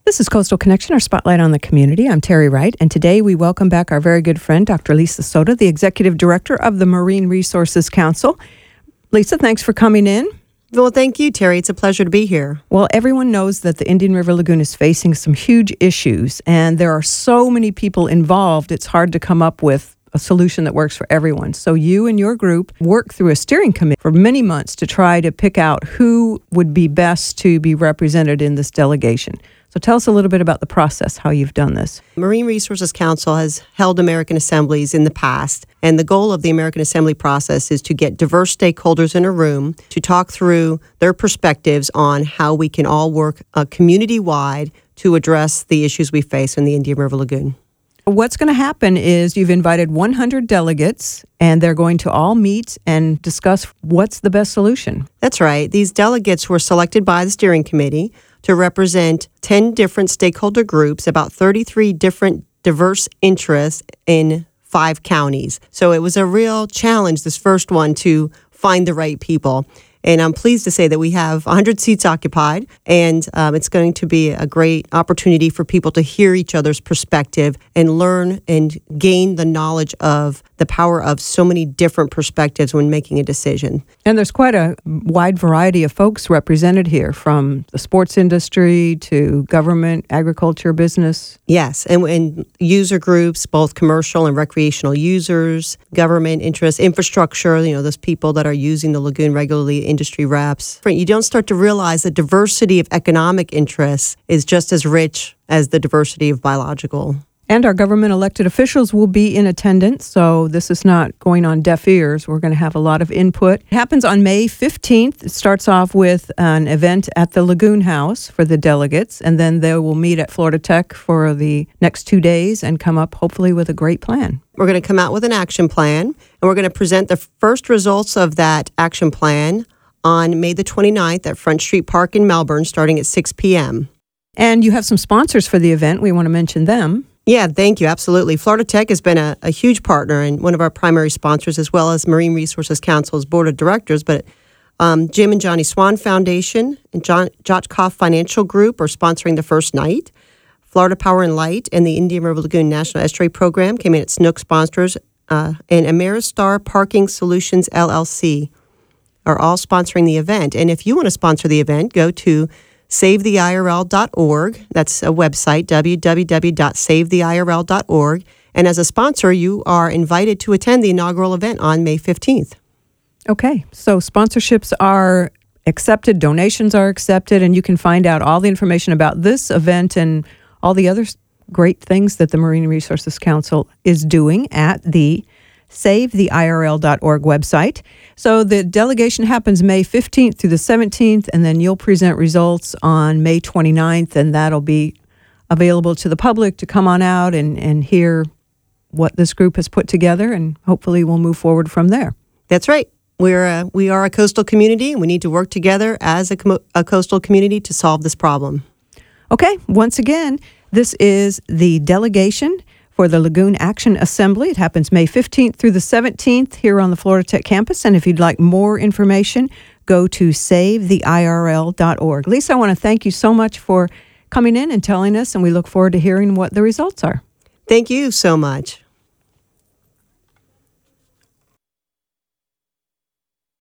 This is Coastal Connection, our spotlight on the community. I'm Terry Wright, and today we welcome back our very good friend, Dr. Lisa Soto, the Executive Director of the Marine Resources Council. Lisa, thanks for coming in. Well, thank you, Terry. It's a pleasure to be here. Well, everyone knows that the Indian River Lagoon is facing some huge issues, and there are so many people involved, it's hard to come up with a solution that works for everyone. So you and your group worked through a steering committee for many months to try to pick out who would be best to be represented in this delegation. So tell us a little bit about the process, how you've done this. Marine Resources Council has held American assemblies in the past, and the goal of the American Assembly process is to get diverse stakeholders in a room to talk through their perspectives on how we can all work community-wide to address the issues we face in the Indian River Lagoon. What's going to happen is you've invited 100 delegates, and they're going to all meet and discuss what's the best solution. That's right. These delegates were selected by the steering committee to represent 10 different stakeholder groups, about 33 different diverse interests in 5 counties. So it was a real challenge, this first one, to find the right people. And I'm pleased to say that we have 100 seats occupied, and it's going to be a great opportunity for people to hear each other's perspective and learn and gain the knowledge of the power of so many different perspectives when making a decision. And there's quite a wide variety of folks represented here, from the sports industry to government, agriculture, business. Yes, and user groups, both commercial and recreational users, government interests, infrastructure, those people that are using the lagoon regularly, industry reps. You don't start to realize the diversity of economic interests is just as rich as the diversity of biological. And our government elected officials will be in attendance, so this is not going on deaf ears. We're going to have a lot of input. It happens on May 15th. It starts off with an event at the Lagoon House for the delegates, and then they will meet at Florida Tech for the next 2 days and come up, hopefully, with a great plan. We're going to come out with an action plan, and we're going to present the first results of that action plan on May the 29th at Front Street Park in Melbourne, starting at 6 p.m. And you have some sponsors for the event. We want to mention them. Yeah, thank you. Absolutely. Florida Tech has been a huge partner and one of our primary sponsors, as well as Marine Resources Council's board of directors. But Jim and Johnny Swan Foundation and Jotkoff Financial Group are sponsoring the first night. Florida Power and Light and the Indian River Lagoon National Estuary Program came in at Snook sponsors, and Ameristar Parking Solutions, LLC are all sponsoring the event. And if you want to sponsor the event, go to SaveTheIRL.org. That's a website, www.SaveTheIRL.org. And as a sponsor, you are invited to attend the inaugural event on May 15th. Okay, so sponsorships are accepted, donations are accepted, and you can find out all the information about this event and all the other great things that the Marine Resources Council is doing at the SaveTheIRL.org website. So the delegation happens May 15th through the 17th, and then you'll present results on May 29th, and that'll be available to the public to come on out and hear what this group has put together, and hopefully we'll move forward from there. That's right. We are a coastal community, and we need to work together as a coastal community to solve this problem. Okay, once again, this is the delegation for the Lagoon Action Assembly. It happens May 15th through the 17th here on the Florida Tech campus. And if you'd like more information, go to SaveTheIRL.org. Lisa, I want to thank you so much for coming in and telling us, and we look forward to hearing what the results are. Thank you so much.